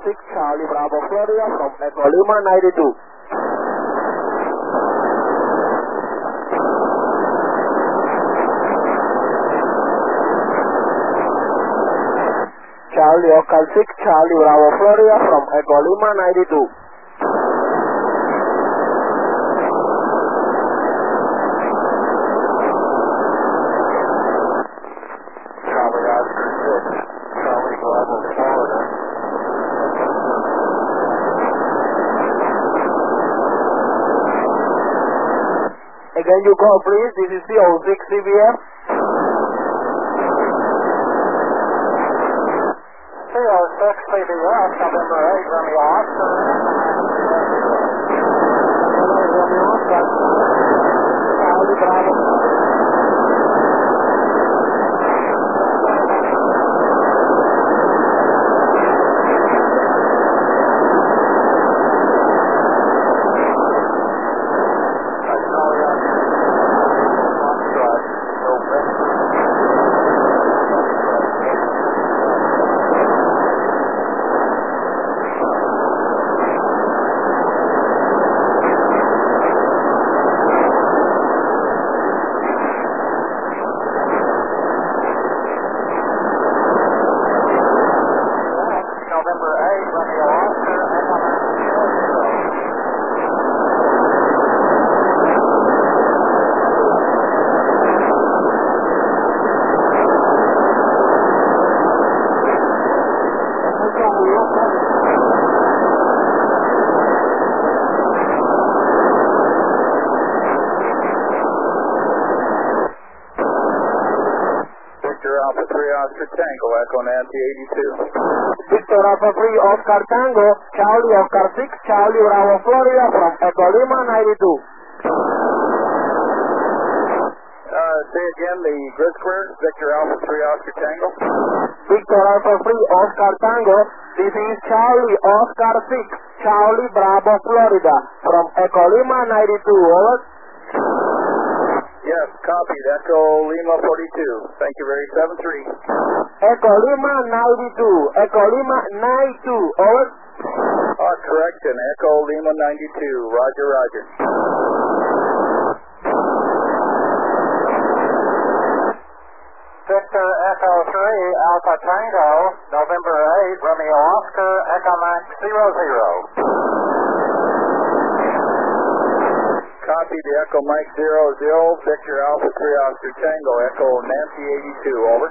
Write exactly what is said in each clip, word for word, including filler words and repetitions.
six, Charlie Bravo Florida from Echo Lima ninety-two. Charlie Oscar six, Charlie Bravo Florida from Echo Lima ninety-two. Charlie Oscar six, Charlie Bravo Florida. Again you call please, this is the oh six C B F. oh six C B F, November eight, Romeo Oscar. Romeo Oscar. Charlie Bravo. Tango, Echo Nancy eighty-two. Victor Alpha three, Oscar Tango, Charlie Oscar six, Charlie Bravo Florida from Echo Lima ninety-two. Uh, say again the grid square, Victor Alpha three, Oscar Tango. Victor Alpha three, Oscar Tango, this is Charlie Oscar six, Charlie Bravo Florida from Echo Lima ninety-two, over. Yes, copied. Echo Lima forty-two. Thank you very seven three. Echo Lima ninety-two. Echo Lima ninety-two. Over. Uh, correction. Echo Lima ninety-two. Roger, roger. Victor Echo three, Alpha Tango, November eight, Romeo Oscar, Echo Max zero zero. Copy the Echo Mike zero zero, Victor Alpha three Oscar Tango, Echo Nancy eighty-two, over.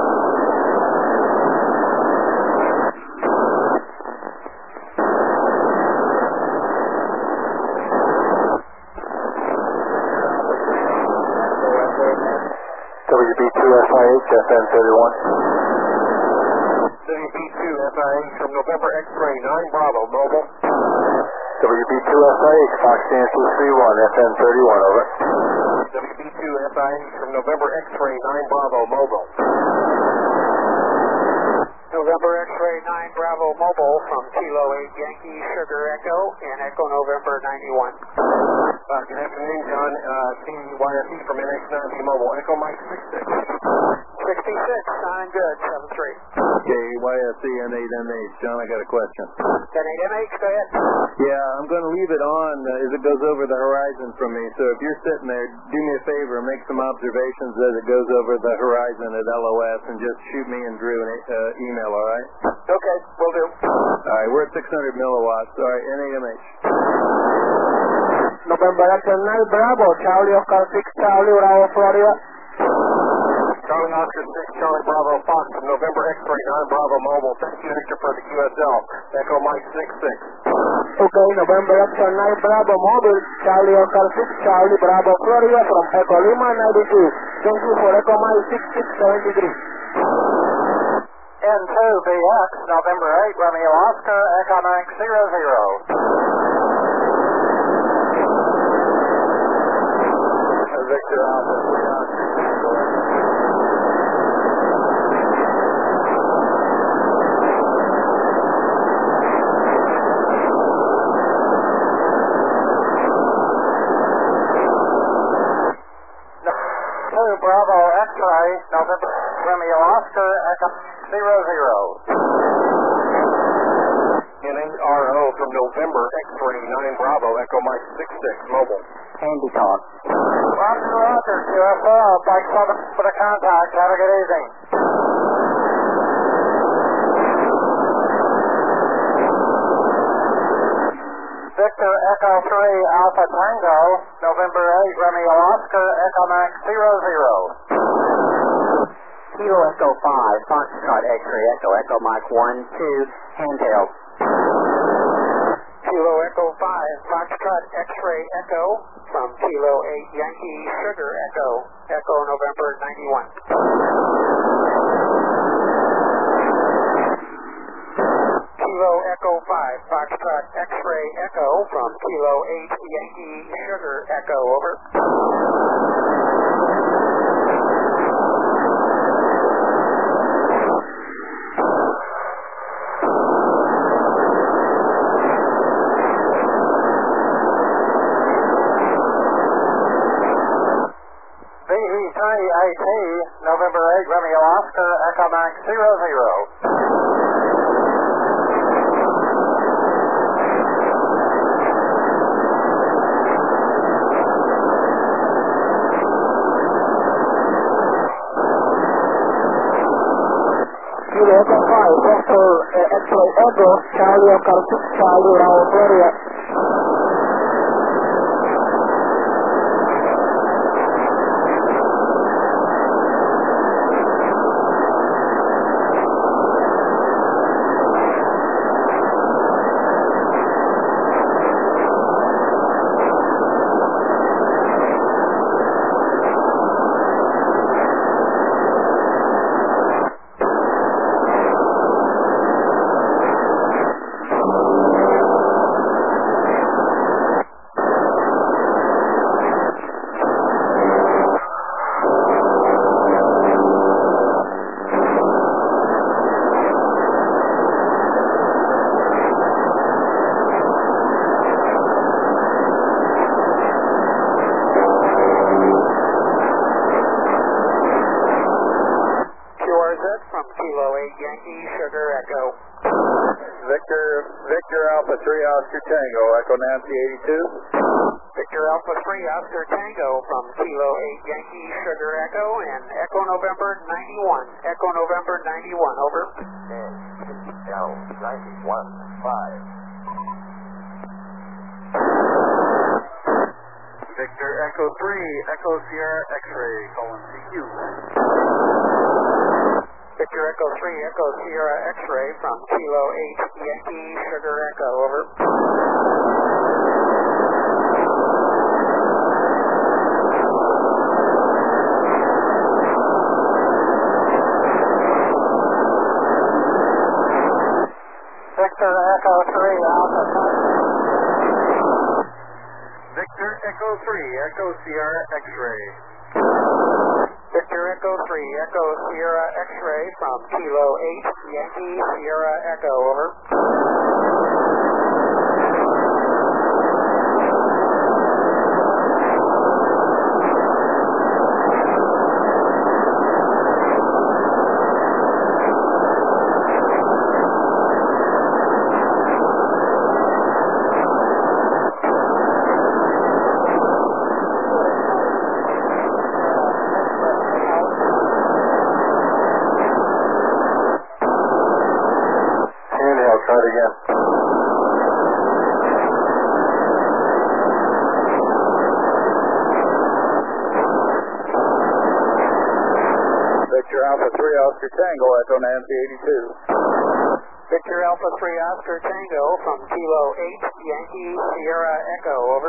W B two F I H, F N thirty-one. W B two F I H from November X-Ray nine Bravo, mobile. W B two F I H, Fox Yankee three one, F N thirty-one, over. W B two F I H from November X-Ray nine Bravo, mobile. November X-Ray nine Bravo Mobile from Kilo eight Yankee Sugar Echo and Echo November ninety-one. Uh, good afternoon, John. Uh, C Y S E from N X nine B Mobile. Echo Mike sixty-six. sixty-six, sounding good, seven three. Okay, Y S E N eight M H. John, I got a question. N eight M H, go ahead. Yeah, I'm going to leave it on uh, as it goes over the horizon from me. So if you're sitting there, do me a favor and make some observations as it goes over the horizon at L O S and just shoot me and Drew an uh, email, all right? Okay, will do. All right, we're at six hundred milliwatts. All right, N eight M H. November X-Ray nine Bravo, Charlie Oscar six, Charlie Bravo Florida. Charlie Oscar six, Charlie Bravo Fox from November X-Ray nine Bravo Mobile. Thank you, Victor, for the Q S L. Echo Mike sixty-six. Okay, November X-Ray nine Bravo Mobile, Charlie Oscar six, Charlie Bravo Florida from Echo Lima ninety-two. Thank you for Echo Mike sixty-six seventy-three. N two B X, November eight, Romeo Oscar, Echo Mike zero zero. Victor Alpha three Oscar Tango. two Bravo X-Ray, November Romeo Oscar, Echo zero zero. N A R O from November X-ray nine Bravo, Echo Mike six six, mobile. Handy talk. Roger, Roger, Q S L, Mike seven for the contact. Have a good evening. Victor Echo three Alpha Tango, November eight Romeo Oscar, Echo Max zero zero. Kilo Echo five, Foxtrot X-ray Echo, Echo Mike one two, handheld. Kilo Echo five, Foxtrot X-ray Echo from Kilo eight Yankee Sugar Echo, Echo November ninety-one. Kilo Echo five, Foxtrot X-ray Echo from Kilo eight Yankee Sugar Echo, over. V E three A T, November eight Romeo Oscar, Echo Max zero zero. Kilo Echo five, Vector uh, X-ray Echo, Charlie Oscar six, Charlie Bravo Florida. From Kilo eight Yankee Sugar Echo. Victor, Victor Alpha three Oscar Tango, Echo Nancy eighty-two. Victor Alpha three Oscar Tango from Kilo eight Yankee Sugar Echo and Echo November ninety-one. Echo November ninety-one, over. L ninety-one, five. Victor Echo three, Echo Sierra X-ray, colon C Q. Victor Echo three Echo Sierra X-ray from Kilo eight Yankee Sugar Echo, over. Victor Echo three Alpha. Victor Echo three, Echo Sierra X-ray. Victor Echo three Echo Sierra X-ray from Kilo eight Yankee Sierra Echo, over. Try it again. Victor Alpha three Oscar Tango, Echo Nancy eighty-two. Victor Alpha three Oscar Tango from Kilo eight Yankee Sierra Echo, over.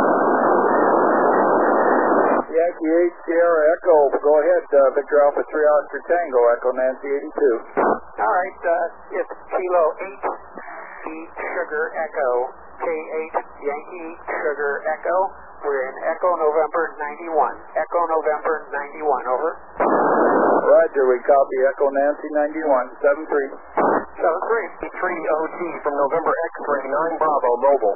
Yankee eight Sierra Echo, go ahead, uh, Victor Alpha three Oscar Tango, Echo Nancy eighty-two. All right, uh, it's Kilo eight Sugar Echo, K eight Yankee Sugar Echo. We're in Echo November ninety-one. Echo November ninety-one, over. Roger, we copy Echo Nancy ninety-one, seven three. seven three. three O T from November X-ray nine Bravo, mobile.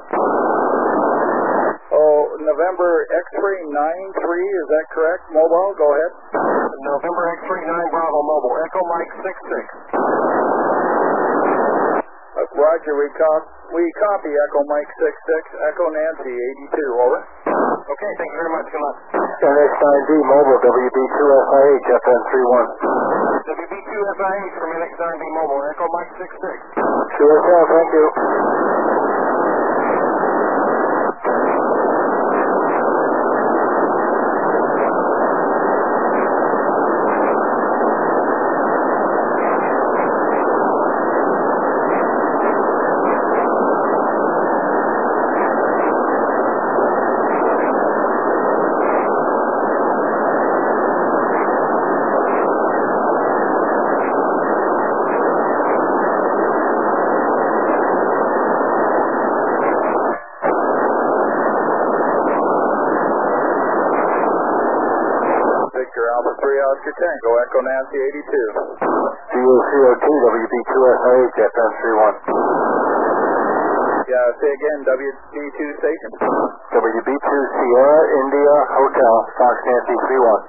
Oh, November X-ray nine three, is that correct? Mobile, go ahead. November X-ray nine Bravo, mobile. Echo Mike six six. Uh, Roger, we, cop we copy Echo Mike six six, Echo Nancy eighty-two, over. Okay, thank you very much. Good luck. N X nine D Mobile, W B two S I H, F N three one. W B two S I H from N X nine D Mobile, Echo Mike six six. Q S L, thank you. Oscar Tango, Echo Nancy eighty-two. D O C O T, W B two S I H, F N three one. Yeah, say again, W B two station. W B two Sierra India Hotel, Fox Nancy three one.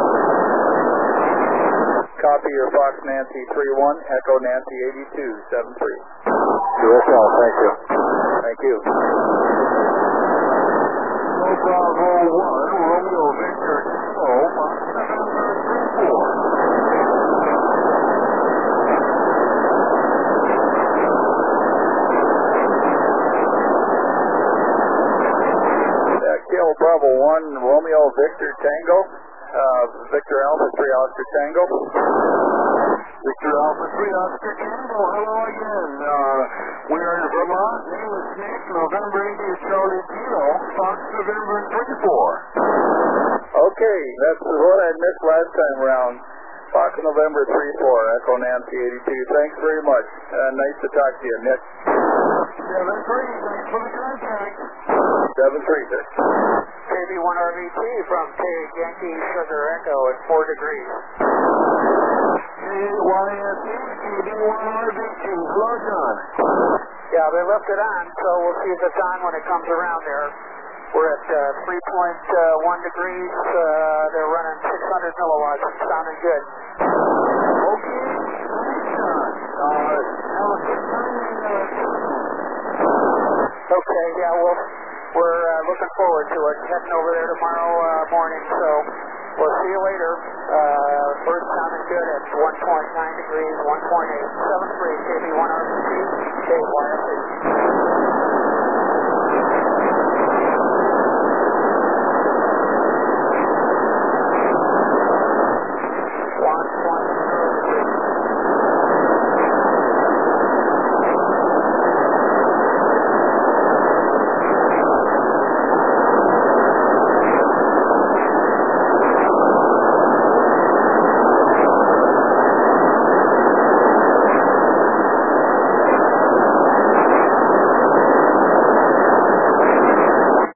Copy your Fox Nancy three one, Echo Nancy eighty-two, seven three. Q S L, thank you. Thank you. Bravo one, Romeo Victor Kilo, Fox November three four. Yeah, Kilo Bravo one, Romeo Victor Tango, uh, Victor Alpha three Oscar Tango. Victor Alpha three Oscar Tango, hello again. Uh, we are in Vermont, name is Nick, November India Charlie Kilo, Fox November three four. Okay, that's what I missed last time around. Fox November three four, Echo Nancy eighty-two. Thanks very much. Uh, nice to talk to you, Nick. seven three, thanks for the contact. seven three, sir. K B one R V T from K Yankee Sugar Echo at four degrees. K Y S E, K B one R V T, hello, John. Yeah, they left it on, so we'll see if it's on when it comes around there. We're at uh, three point one degrees. Uh, they're running six hundred milliwatts. It's sounding good. Okay, thanks, John. Uh, have a good time in uh, Okay, yeah, well, we're uh, looking forward to it. Heading over there tomorrow uh, morning, so we'll see you later. Uh, first sounding good at one point nine degrees, one point eight, seven three, K B one R V T, K Y S E.